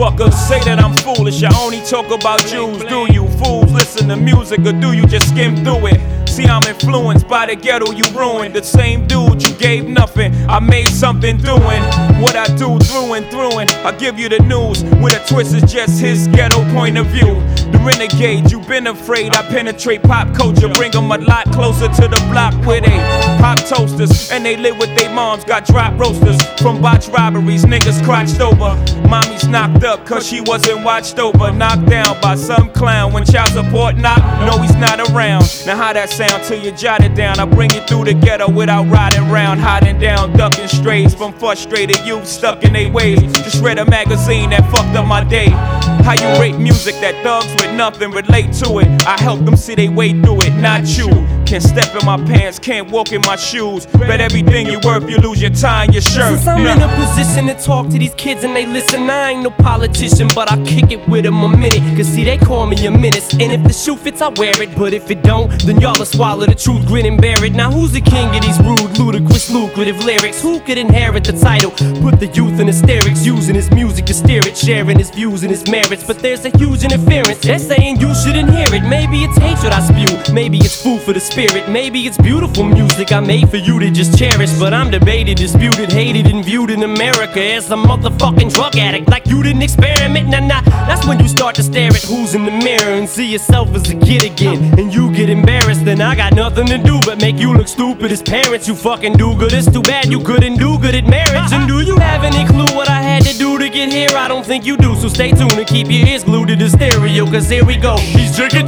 motherfuckers say that I'm foolish. I only talk about Jews. Do you fools listen to music or do you just skim through it? See, I'm influenced by the ghetto you ruined. The same dude you gave nothing, I made something doing what I do through and through. And I give you the news with a twist is just his ghetto point of view. The renegade, you've been afraid. I penetrate pop culture, bring them a lot closer to the block where they pop toasters and they live with their moms. Got drop roasters from botch robberies, niggas crotched over. Mommy's knocked up cause she wasn't watched over. Knocked down by some clown when child support knock. No, he's not around. Now how that sound till you jot it down? I bring it through the ghetto without riding round, hiding down, ducking strays from frustrated youth stuck in their ways. Just read a magazine that fucked up my day. How you rate music that thugs with nothing relate to it? I help them see they way through it, not you. Can't step in my pants, can't walk in my shoes. Bet everything you worth, you lose your tie and your shirt. Since I'm in a position to talk to these kids and they listen, I ain't no politician, but I kick it with them a minute. Cause see, they call me a menace, and if the shoe fits, I wear it. But if it don't, then y'all will swallow the truth, grin and bear it. Now who's the king of these rude, ludicrous, lucrative lyrics? Who could inherit the title? Put the youth in hysterics, using his music to steer it, sharing his views and his merits. But there's a huge interference, they're saying you shouldn't hear it. Maybe it's hatred I spew, maybe it's food for the spirit. Maybe it's beautiful music I made for you to just cherish. But I'm debated, disputed, hated, and viewed in America as a motherfucking drug addict. Like you didn't experiment, nah. That's when you start to stare at who's in the mirror and see yourself as a kid again. And you get embarrassed, then I got nothing to do but make you look stupid as parents. You fucking do good, it's too bad you couldn't do good at marriage. And do you have any clue what I had to do to get here? I don't think you do, so stay tuned and keep your ears glued to the stereo. Cause here we go. He's chicken,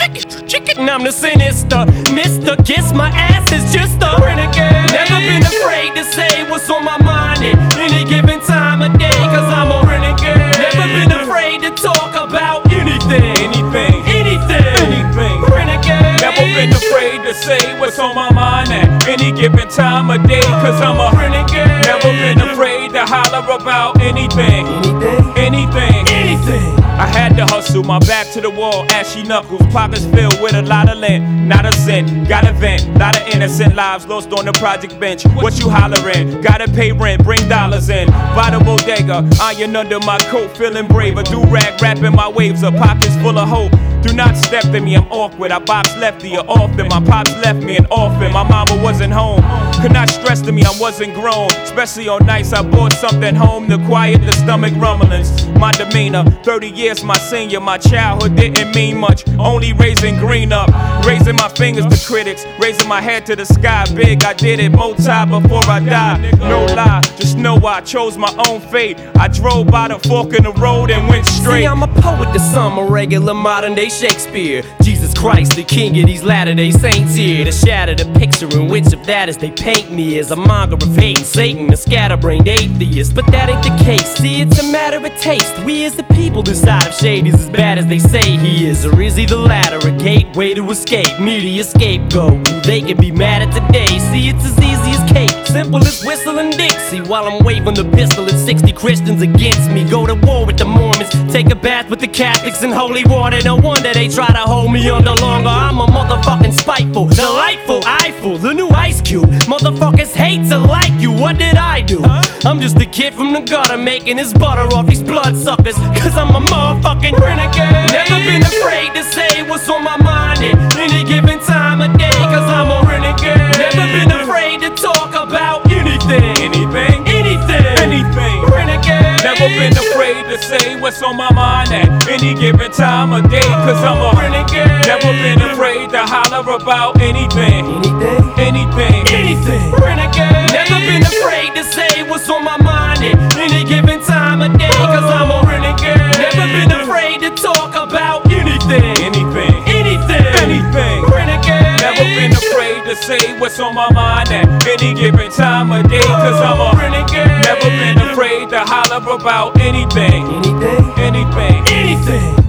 and I'm the sinister Mr. Kiss my ass is just a renegade. Never been afraid to say what's on my mind at any given time of day. Cause I'm a renegade. Never been afraid to talk about anything. Renegade. Never been afraid to say what's on my mind at any given time of day. Cause I'm a renegade. Never been afraid to holler about anything. I had to hustle, my back to the wall, ashy knuckles, pockets filled with a lot of lint, not a cent, got a vent, lot of innocent lives lost on the project bench. What you hollering? Gotta pay rent, bring dollars in. By the bodega, iron under my coat, feeling braver. Do-rag rapping my waves up, pockets full of hope. Do not step in me, I'm awkward. I box lefty or often. My pops left me an orphan. My mama wasn't home. Could not stress to me, I wasn't grown. Especially on nights I brought something home to quiet the stomach rumblings. My demeanor, 30 years my senior. My childhood didn't mean much, only raising green up. Raising my fingers to critics, raising my head to the sky. Big, I did it, multi before I died. No lie, just know I chose my own fate. I drove by the fork in the road and went straight. See, I'm a poet to some, a regular modern day Shakespeare. Jesus Christ, the king of these latter-day saints here, to shatter the picture in which of that as they paint me as a monger of hate and Satan, a scatterbrained atheist. But that ain't the case, see, it's a matter of taste. We as the people decide if Shady's as bad as they say he is, or is he the latter, a gateway to escape, media scapegoat. They can be mad at today, see, it's as easy as cake, simple as whistling Dixie, while I'm waving the pistol at 60 Christians against me. Go to war with the Mormons, take a bath with the Catholics in holy water. No wonder they try to hold me under longer. I'm a motherfucking spiteful, delightful, eyeful, the new Ice Cube. Motherfuckers hate to like you, what did I do? I'm just a kid from the gutter making his butter off these bloodsuckers. Cause I'm a motherfucking renegade. Never been afraid to say what's on my mind at any given time of day. Cause I'm a renegade. Never been afraid to talk about anything. Renegade. Never been afraid to say what's on my mind at any given time of day. Cause I'm a renegade. Never been afraid to holler about anything. Renegade. Never been afraid to say what's on my mind at any given time of day. Cause I'm a renegade. Never been afraid to talk about anything. Renegade. Never been afraid to say what's on my mind at any given time of day. Cause I'm a renegade. Never been afraid to holler about anything.